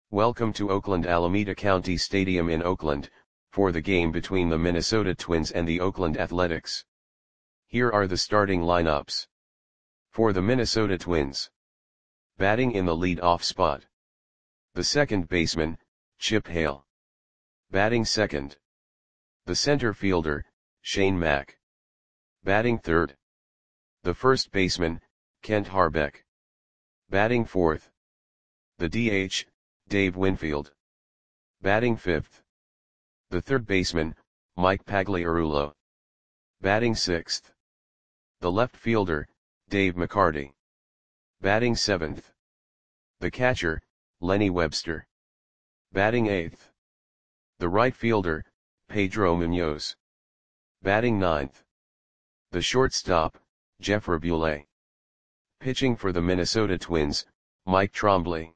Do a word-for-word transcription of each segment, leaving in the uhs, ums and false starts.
Welcome to Oakland Alameda County Stadium in Oakland, for the game between the Minnesota Twins and the Oakland Athletics. Here are the starting lineups. For the Minnesota Twins. Batting in the lead-off spot. The second baseman, Chip Hale. Batting second. The center fielder, Shane Mack. Batting third. The first baseman, Kent Harbeck. Batting fourth. The D H, Dave Winfield. Batting fifth. The third baseman, Mike Pagliarulo. Batting sixth. The left fielder, Dave McCarty. Batting seventh. The catcher, Lenny Webster. Batting eighth. The right fielder, Pedro Munoz. Batting ninth. The shortstop, Jeff Rabule. Pitching for the Minnesota Twins, Mike Trombley.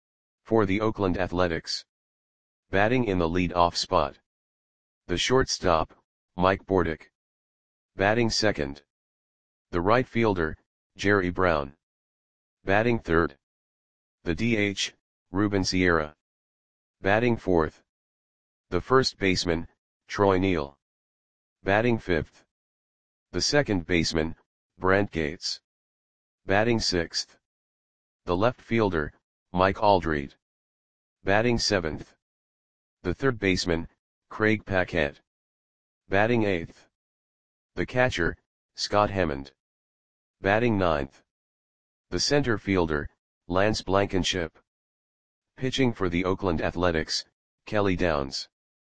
For the Oakland Athletics. Batting in the lead-off spot. The shortstop, Mike Bordick. Batting second. The right fielder, Jerry Brown. Batting third. The D H, Ruben Sierra. Batting fourth. The first baseman, Troy Neal. Batting fifth. The second baseman, Brent Gates. Batting sixth. The left fielder, Mike Aldred. Batting seventh. The third baseman, Craig Paquette. Batting eighth. The catcher, Scott Hammond. Batting ninth. The center fielder, Lance Blankenship. Pitching for the Oakland Athletics, Kelly Downs.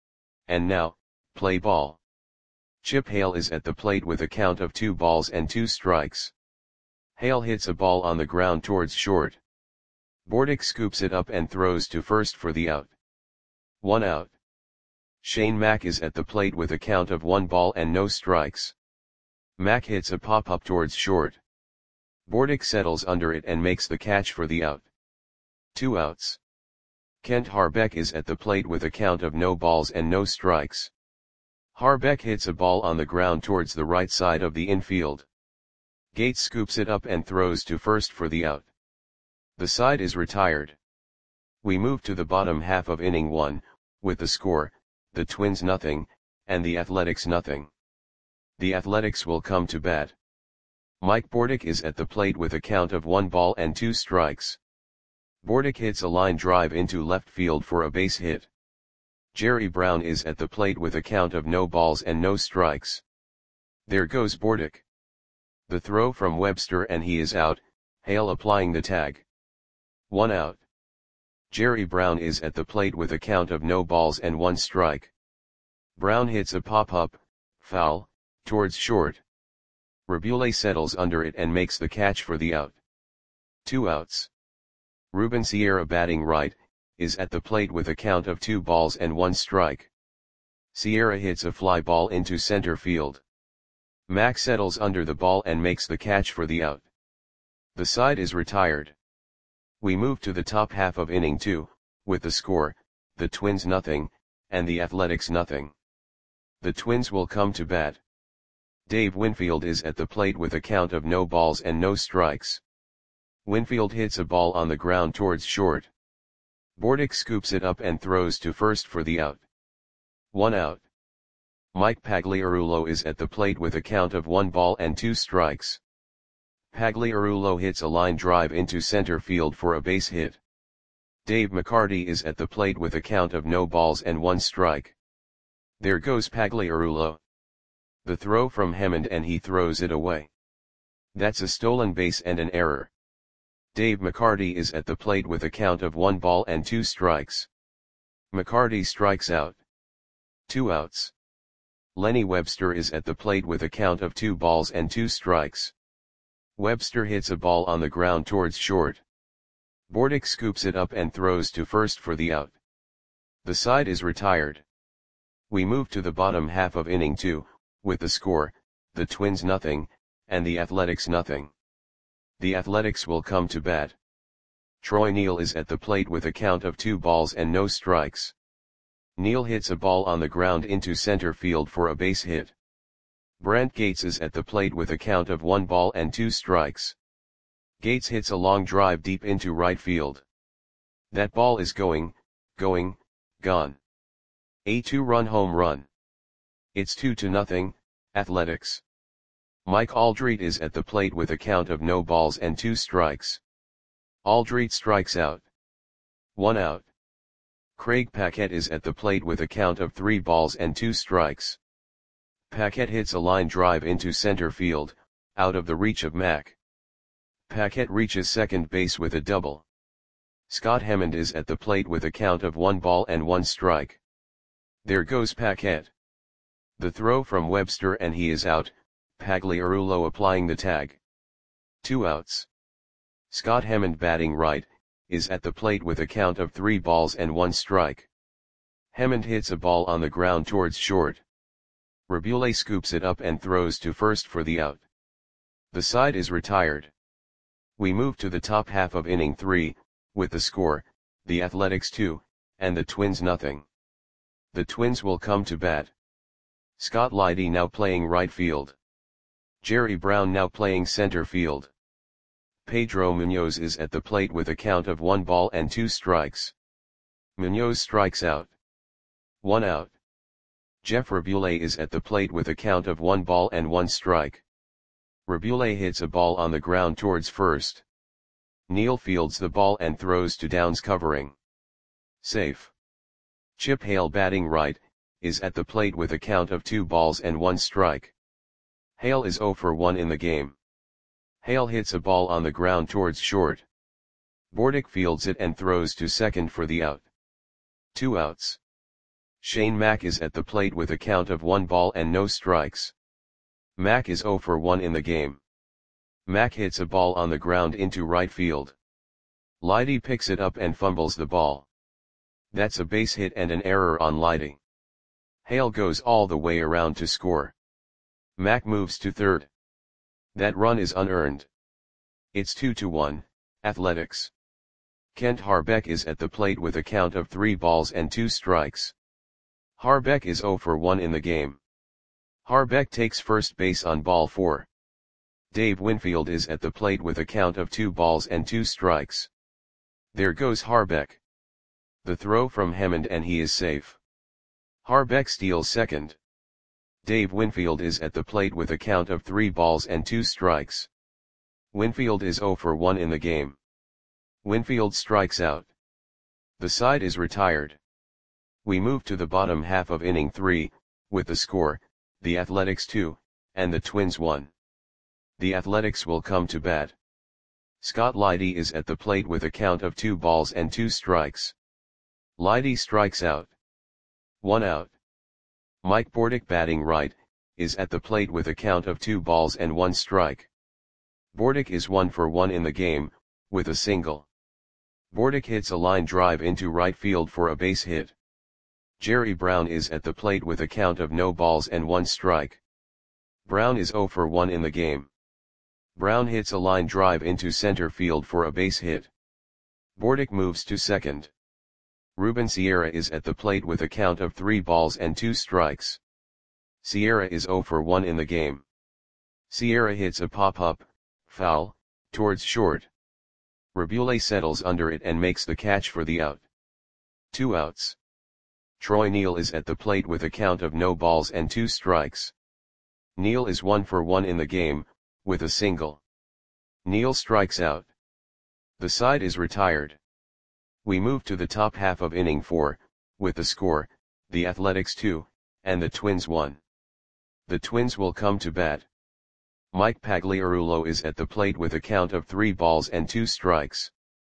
And now, play ball. Chip Hale is at the plate with a count of two balls and two strikes. Hale hits a ball on the ground towards short. Bordick scoops it up and throws to first for the out. One out. Shane Mack is at the plate with a count of one ball and no strikes. Mack hits a pop-up towards short. Bordick settles under it and makes the catch for the out. Two outs. Kent Harbeck is at the plate with a count of no balls and no strikes. Harbeck hits a ball on the ground towards the right side of the infield. Gates scoops it up and throws to first for the out. The side is retired. We move to the bottom half of inning one, with the score, the Twins nothing, and the Athletics nothing. The Athletics will come to bat. Mike Bordick is at the plate with a count of one ball and two strikes. Bordick hits a line drive into left field for a base hit. Jerry Brown is at the plate with a count of no balls and no strikes. There goes Bordick. The throw from Webster and he is out, Hale applying the tag. One out. Jerry Brown is at the plate with a count of no balls and one strike. Brown hits a pop-up, foul, towards short. Rabule settles under it and makes the catch for the out. Two outs. Ruben Sierra, batting right, is at the plate with a count of two balls and one strike. Sierra hits a fly ball into center field. Mack settles under the ball and makes the catch for the out. The side is retired. We move to the top half of inning two, with the score, the Twins nothing, and the Athletics nothing. The Twins will come to bat. Dave Winfield is at the plate with a count of no balls and no strikes. Winfield hits a ball on the ground towards short. Bordick scoops it up and throws to first for the out. One out. Mike Pagliarulo is at the plate with a count of one ball and two strikes. Pagliarulo hits a line drive into center field for a base hit. Dave McCarty is at the plate with a count of no balls and one strike. There goes Pagliarulo. The throw from Hammond and he throws it away. That's a stolen base and an error. Dave McCarty is at the plate with a count of one ball and two strikes. McCarty strikes out. Two outs. Lenny Webster is at the plate with a count of two balls and two strikes. Webster hits a ball on the ground towards short. Bordick scoops it up and throws to first for the out. The side is retired. We move to the bottom half of inning two, with the score, the Twins nothing, and the Athletics nothing. The Athletics will come to bat. Troy Neal is at the plate with a count of two balls and no strikes. Neal hits a ball on the ground into center field for a base hit. Brent Gates is at the plate with a count of one ball and two strikes. Gates hits a long drive deep into right field. That ball is going, going, gone. A two-run home run. It's two to nothing, Athletics. Mike Aldrete is at the plate with a count of no balls and two strikes. Aldrete strikes out. One out. Craig Paquette is at the plate with a count of three balls and two strikes. Paquette hits a line drive into center field, out of the reach of Mack. Paquette reaches second base with a double. Scott Hammond is at the plate with a count of one ball and one strike. There goes Paquette. The throw from Webster and he is out, Pagliarulo applying the tag. Two outs. Scott Hammond batting right, is at the plate with a count of three balls and one strike. Hammond hits a ball on the ground towards short. Rabule scoops it up and throws to first for the out. The side is retired. We move to the top half of inning three, with the score, the Athletics two, and the Twins nothing. The Twins will come to bat. Scott Leidy now playing right field. Jerry Brown now playing center field. Pedro Munoz is at the plate with a count of one ball and two strikes. Munoz strikes out. One out. Jeff Rabule is at the plate with a count of one ball and one strike. Rabule hits a ball on the ground towards first. Neal fields the ball and throws to Downs covering. Safe. Chip Hale batting right, is at the plate with a count of two balls and one strike. Hale is oh for one in the game. Hale hits a ball on the ground towards short. Bordick fields it and throws to second for the out. Two outs. Shane Mack is at the plate with a count of one ball and no strikes. Mack is oh for one in the game. Mack hits a ball on the ground into right field. Leidy picks it up and fumbles the ball. That's a base hit and an error on Leidy. Hale goes all the way around to score. Mack moves to third. That run is unearned. It's two to one, Athletics. Kent Harbeck is at the plate with a count of three balls and two strikes. Harbeck is oh for one in the game. Harbeck takes first base on ball four. Dave Winfield is at the plate with a count of two balls and two strikes. There goes Harbeck. The throw from Hammond and he is safe. Harbeck steals second. Dave Winfield is at the plate with a count of three balls and two strikes. Winfield is oh for one in the game. Winfield strikes out. The side is retired. We move to the bottom half of inning three, with the score, the Athletics two, and the Twins one. The Athletics will come to bat. Scott Leidy is at the plate with a count of two balls and two strikes. Leidy strikes out. One out. Mike Bordick batting right, is at the plate with a count of two balls and one strike. Bordick is one for one in the game, with a single. Bordick hits a line drive into right field for a base hit. Jerry Brown is at the plate with a count of no balls and one strike. Brown is oh for one in the game. Brown hits a line drive into center field for a base hit. Bordick moves to second. Ruben Sierra is at the plate with a count of three balls and two strikes. Sierra is oh for one in the game. Sierra hits a pop-up, foul, towards short. Rabule settles under it and makes the catch for the out. Two outs. Troy Neal is at the plate with a count of no balls and two strikes. Neal is one for one in the game, with a single. Neal strikes out. The side is retired. We move to the top half of inning four, with the score, the Athletics two, and the Twins one. The Twins will come to bat. Mike Pagliarulo is at the plate with a count of three balls and two strikes.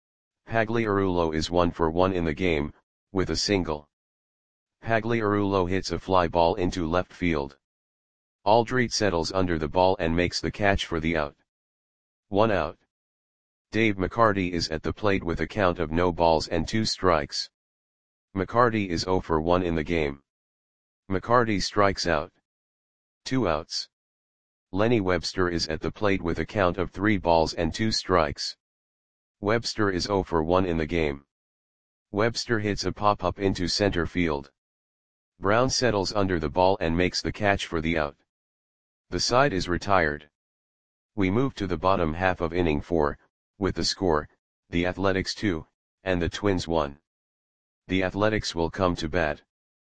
Pagliarulo is one for one in the game, with a single. Pagliarulo hits a fly ball into left field. Aldrete settles under the ball and makes the catch for the out. One out. Dave McCarty is at the plate with a count of no balls and two strikes. McCarty is oh for one in the game. McCarty strikes out. Two outs. Lenny Webster is at the plate with a count of three balls and two strikes. Webster is oh for one in the game. Webster hits a pop-up into center field. Brown settles under the ball and makes the catch for the out. The side is retired. We move to the bottom half of inning four, with the score, the Athletics two, and the Twins one. The Athletics will come to bat.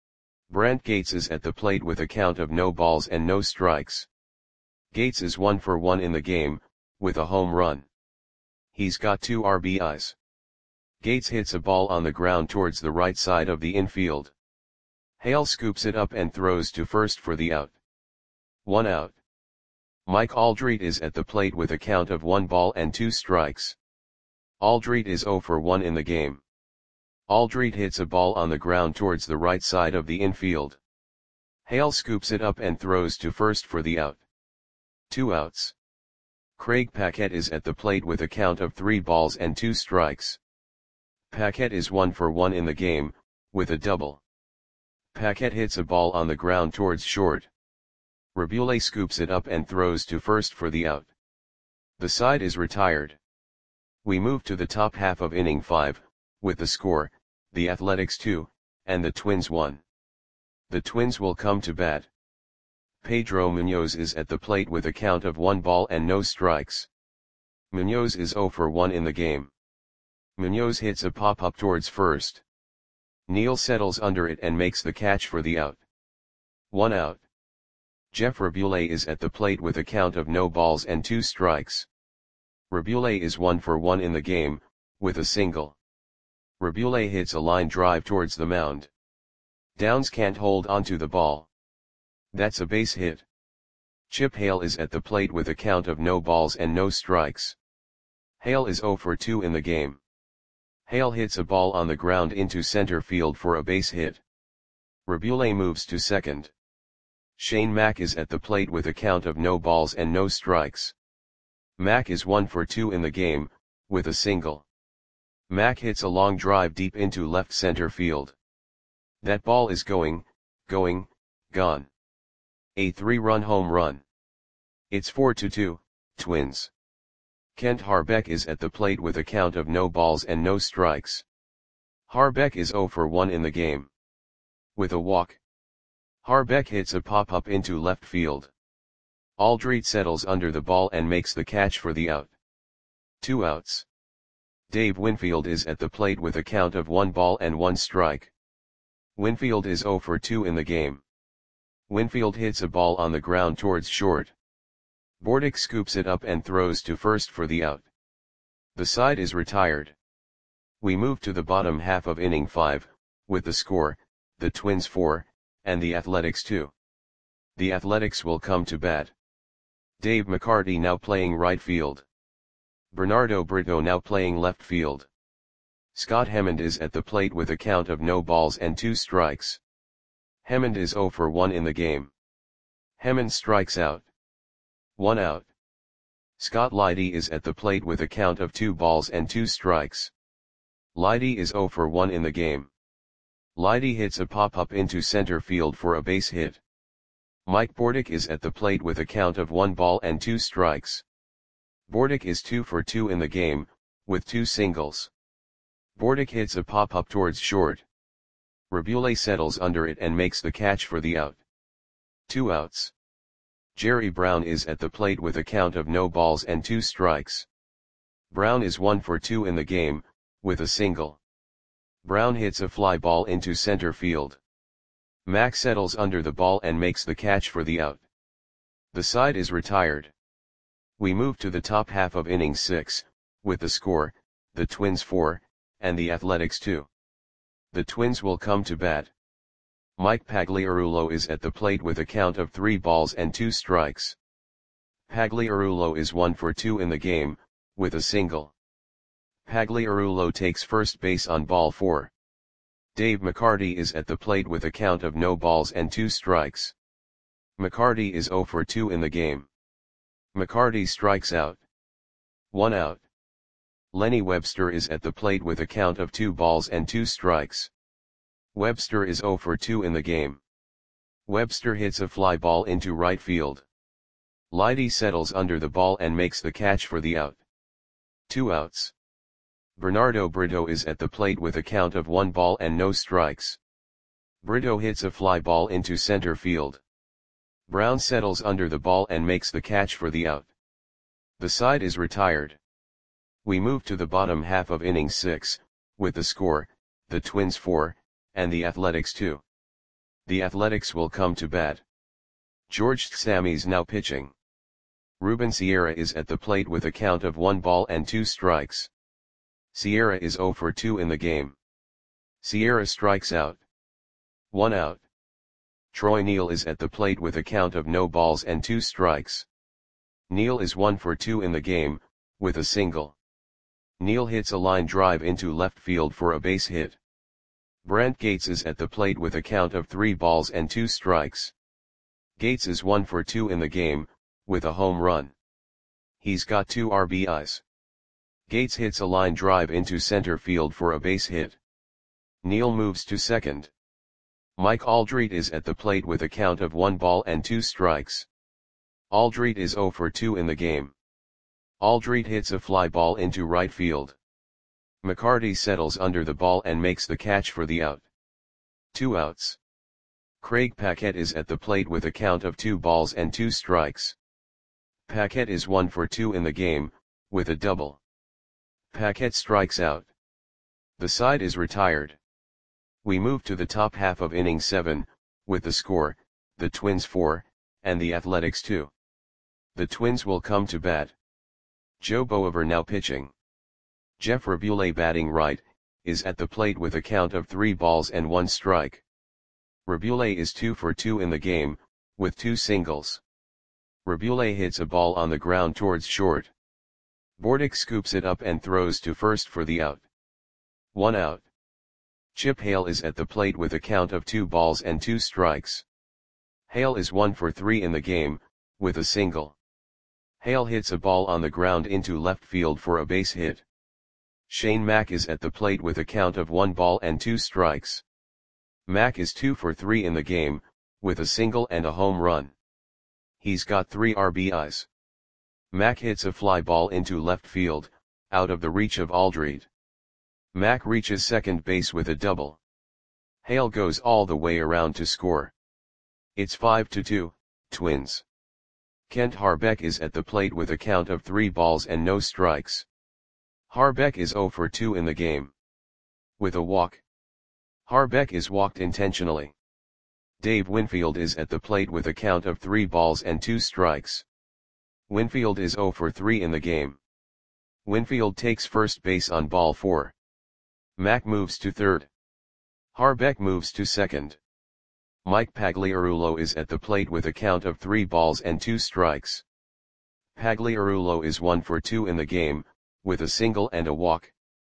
Brant Gates is at the plate with a count of no balls and no strikes. Gates is one for one in the game, with a home run. He's got two R B Is. Gates hits a ball on the ground towards the right side of the infield. Hale scoops it up and throws to first for the out. One out. Mike Aldrete is at the plate with a count of one ball and two strikes. Aldrete is zero for one in the game. Aldrete hits a ball on the ground towards the right side of the infield. Hale scoops it up and throws to first for the out. Two outs. Craig Paquette is at the plate with a count of three balls and two strikes. Paquette is one for one in the game, with a double. Paquette hits a ball on the ground towards short. Rabule scoops it up and throws to first for the out. The side is retired. We move to the top half of inning five, with the score, the Athletics two, and the Twins one. The Twins will come to bat. Pedro Munoz is at the plate with a count of one ball and no strikes. Munoz is zero for one in the game. Munoz hits a pop-up towards first. Neal settles under it and makes the catch for the out. One out. Jeff Rabule is at the plate with a count of no balls and two strikes. Rabule is one for one in the game, with a single. Rabule hits a line drive towards the mound. Downs can't hold onto the ball. That's a base hit. Chip Hale is at the plate with a count of no balls and no strikes. Hale is zero for two in the game. Hale hits a ball on the ground into center field for a base hit. Rabule moves to second. Shane Mack is at the plate with a count of no balls and no strikes. Mack is one for two in the game, with a single. Mack hits a long drive deep into left center field. That ball is going, going, gone. A three-run home run. It's four to two, Twins. Kent Harbeck is at the plate with a count of no balls and no strikes. Harbeck is zero for one in the game. With a walk. Harbeck hits a pop-up into left field. Aldrete settles under the ball and makes the catch for the out. Two outs. Dave Winfield is at the plate with a count of one ball and one strike. Winfield is zero for two in the game. Winfield hits a ball on the ground towards short. Bordick scoops it up and throws to first for the out. The side is retired. We move to the bottom half of inning five, with the score, the Twins four, and the Athletics two. The Athletics will come to bat. Dave McCarty now playing right field. Bernardo Brito now playing left field. Scott Hemond is at the plate with a count of no balls and two strikes. Hemond is zero for one in the game. Hemond strikes out. One out. Scott Leidy is at the plate with a count of two balls and two strikes. Leidy is zero for one in the game. Leidy hits a pop-up into center field for a base hit. Mike Bordick is at the plate with a count of one ball and two strikes. Bordick is two for two in the game, with two singles. Bordick hits a pop-up towards short. Rabule settles under it and makes the catch for the out. Two outs. Jerry Brown is at the plate with a count of no balls and two strikes. Brown is one for two in the game, with a single. Brown hits a fly ball into center field. Mack settles under the ball and makes the catch for the out. The side is retired. We move to the top half of inning six, with the score, the Twins four, and the Athletics two. The Twins will come to bat. Mike Pagliarulo is at the plate with a count of three balls and two strikes. Pagliarulo is one for two in the game, with a single. Pagliarulo takes first base on ball four. Dave McCarty is at the plate with a count of no balls and two strikes. McCarty is zero for two in the game. McCarty strikes out. One out. Lenny Webster is at the plate with a count of two balls and two strikes. Webster is zero for two in the game. Webster hits a fly ball into right field. Leidy settles under the ball and makes the catch for the out. Two outs. Bernardo Brito is at the plate with a count of one ball and no strikes. Brito hits a fly ball into center field. Brown settles under the ball and makes the catch for the out. The side is retired. We move to the bottom half of inning six, with the score, the Twins four, and the Athletics two. The Athletics will come to bat. George Sammy's now pitching. Ruben Sierra is at the plate with a count of one ball and two strikes. Sierra is zero for two in the game. Sierra strikes out. One out. Troy Neal is at the plate with a count of no balls and two strikes. Neal is one for two in the game, with a single. Neal hits a line drive into left field for a base hit. Brent Gates is at the plate with a count of three balls and two strikes. Gates is one for two in the game, with a home run. He's got two R B Is. Gates hits a line drive into center field for a base hit. Neal moves to second. Mike Aldrete is at the plate with a count of one ball and two strikes. Aldrete is zero for two in the game. Aldrete hits a fly ball into right field. McCarty settles under the ball and makes the catch for the out. Two outs. Craig Paquette is at the plate with a count of two balls and two strikes. Paquette is one for two in the game, with a double. Paquette strikes out. The side is retired. We move to the top half of inning seven, with the score, the Twins four, and the Athletics two. The Twins will come to bat. Joe Boever now pitching. Jeff Rabule batting right, is at the plate with a count of three balls and one strike. Rabule is two for two in the game, with two singles. Rabule hits a ball on the ground towards short. Bordick scoops it up and throws to first for the out. One out. Chip Hale is at the plate with a count of two balls and two strikes. Hale is one for three in the game, with a single. Hale hits a ball on the ground into left field for a base hit. Shane Mack is at the plate with a count of one ball and two strikes. Mack is two for three in the game, with a single and a home run. He's got three R B Is. Mack hits a fly ball into left field, out of the reach of Aldrete. Mack reaches second base with a double. Hale goes all the way around to score. It's five to two, Twins. Kent Harbeck is at the plate with a count of three balls and no strikes. Harbeck is zero for two in the game. With a walk. Harbeck is walked intentionally. Dave Winfield is at the plate with a count of three balls and two strikes. Winfield is zero for three in the game. Winfield takes first base on ball four. Mack moves to third. Harbeck moves to second. Mike Pagliarulo is at the plate with a count of three balls and two strikes. Pagliarulo is one for two in the game, with a single and a walk.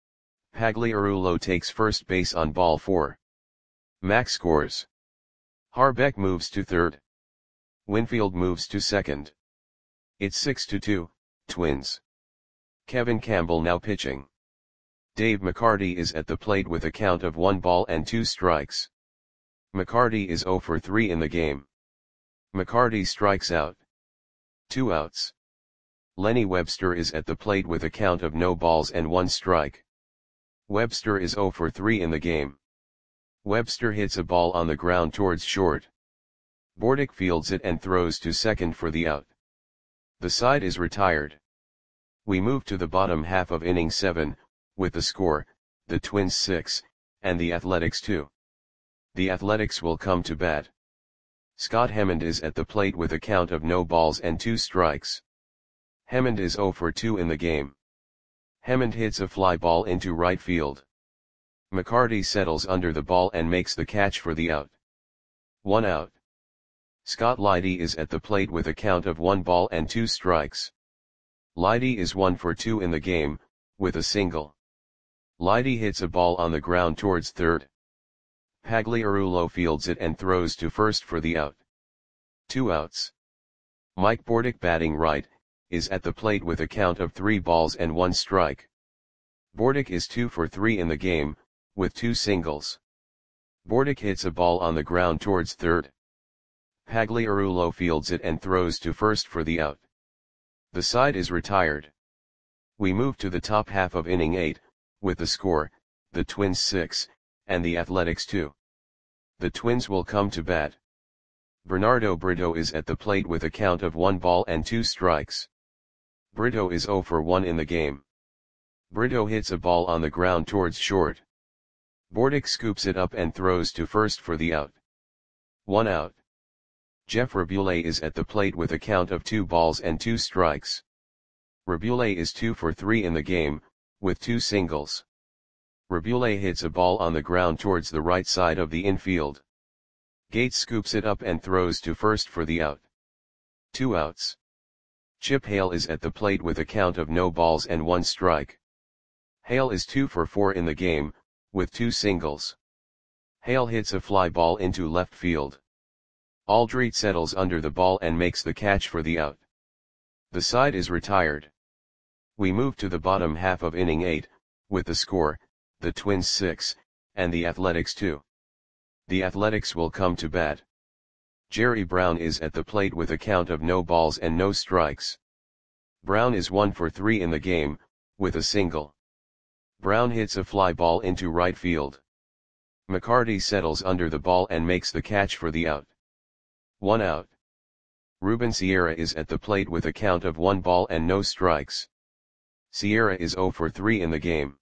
Pagliarulo takes first base on ball four. Mack scores. Harbeck moves to third. Winfield moves to second. It's six to two, Twins. Kevin Campbell now pitching. Dave McCarty is at the plate with a count of one ball and two strikes. McCarty is zero for three in the game. McCarty strikes out. Two outs. Lenny Webster is at the plate with a count of no balls and one strike. Webster is zero for three in the game. Webster hits a ball on the ground towards short. Bordick fields it and throws to second for the out. The side is retired. We move to the bottom half of inning seven, with the score, the Twins six, and the Athletics two. The Athletics will come to bat. Scott Hemmond is at the plate with a count of no balls and two strikes. Hemmond is zero for two in the game. Hemmond hits a fly ball into right field. McCarty settles under the ball and makes the catch for the out. One out. Scott Leidy is at the plate with a count of one ball and two strikes. Leidy is one for two in the game, with a single. Leidy hits a ball on the ground towards third. Pagliarulo fields it and throws to first for the out. Two outs. Mike Bordick batting right, is at the plate with a count of three balls and one strike. Bordick is two for three in the game, with two singles. Bordick hits a ball on the ground towards third. Pagliarulo fields it and throws to first for the out. The side is retired. We move to the top half of inning eight, with the score, the Twins six, and the Athletics two. The Twins will come to bat. Bernardo Brito is at the plate with a count of one ball and two strikes. Brito is zero for one in the game. Brito hits a ball on the ground towards short. Bordick scoops it up and throws to first for the out. One out. Jeff Rabule is at the plate with a count of two balls and two strikes. Rabule is two for three in the game, with two singles. Rabule hits a ball on the ground towards the right side of the infield. Gates scoops it up and throws to first for the out. Two outs. Chip Hale is at the plate with a count of no balls and one strike. Hale is two for four in the game, with two singles. Hale hits a fly ball into left field. Aldrete settles under the ball and makes the catch for the out. The side is retired. We move to the bottom half of inning eight, with the score, the Twins six, and the Athletics two. The Athletics will come to bat. Jerry Brown is at the plate with a count of no balls and no strikes. Brown is one for three in the game, with a single. Brown hits a fly ball into right field. McCarty settles under the ball and makes the catch for the out. One out. Ruben Sierra is at the plate with a count of one ball and no strikes. Sierra is zero for three in the game.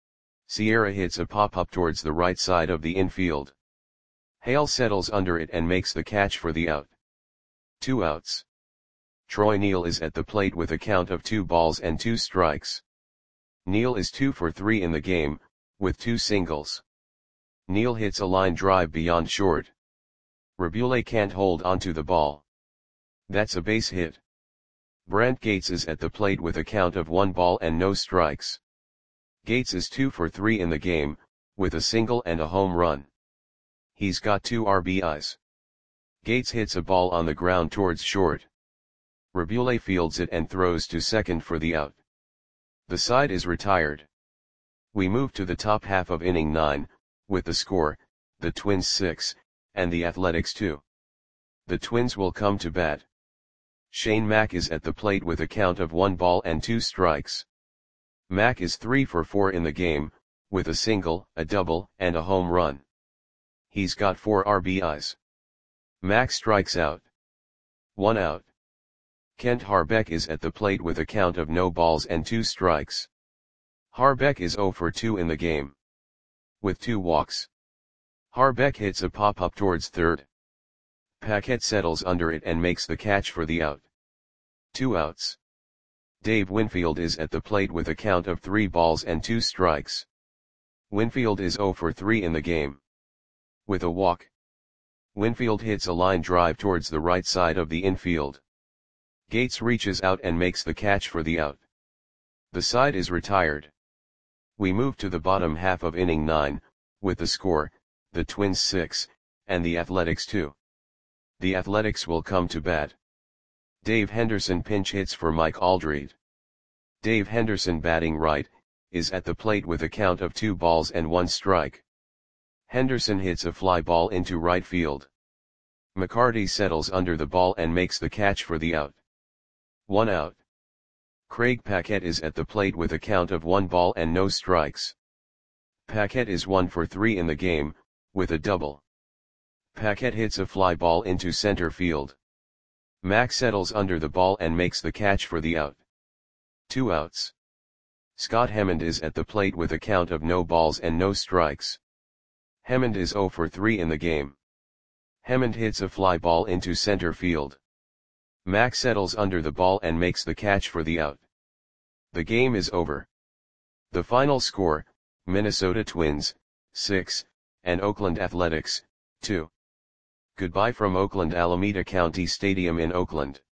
Sierra hits a pop-up towards the right side of the infield. Hale settles under it and makes the catch for the out. Two outs. Troy Neal is at the plate with a count of two balls and two strikes. Neal is two for three in the game, with two singles. Neal hits a line drive beyond short. Rabule can't hold onto the ball. That's a base hit. Brant Gates is at the plate with a count of one ball and no strikes. Gates is two for three in the game, with a single and a home run. He's got two R B Is. Gates hits a ball on the ground towards short. Rabule fields it and throws to second for the out. The side is retired. We move to the top half of inning nine, with the score, the Twins six, and the Athletics two. The Twins will come to bat. Shane Mack is at the plate with a count of one ball and two strikes. Mack is three for four in the game, with a single, a double, and a home run. He's got four R B Is. Mack strikes out. One out. Kent Harbeck is at the plate with a count of no balls and two strikes. Harbeck is zero for two in the game, with two walks. Harbeck hits a pop-up towards third. Paquette settles under it and makes the catch for the out. Two outs. Dave Winfield is at the plate with a count of three balls and two strikes. Winfield is zero for three in the game, with a walk. Winfield hits a line drive towards the right side of the infield. Gates reaches out and makes the catch for the out. The side is retired. We move to the bottom half of inning nine, with the score, the Twins six, and the Athletics two. The Athletics will come to bat. Dave Henderson pinch hits for Mike Aldrete. Dave Henderson, batting right, is at the plate with a count of two balls and one strike. Henderson hits a fly ball into right field. McCarty settles under the ball and makes the catch for the out. One out. Craig Paquette is at the plate with a count of one ball and no strikes. Paquette is one for three in the game, with a double. Paquette hits a fly ball into center field. Mack settles under the ball and makes the catch for the out. Two outs. Scott Hemond is at the plate with a count of no balls and no strikes. Hemond is zero for three in the game. Hemond hits a fly ball into center field. Mack settles under the ball and makes the catch for the out. The game is over. The final score, Minnesota Twins, six, and Oakland Athletics, two. Goodbye from Oakland Alameda County Stadium in Oakland.